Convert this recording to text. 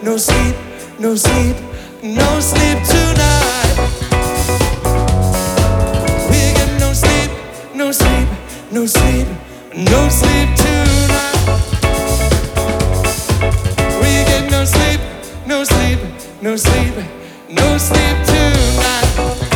no sleep, no sleep, no sleep tonight. We get no sleep, no sleep, no sleep, no sleep tonight. We get no sleep, no sleep, no sleep, no sleep tonight.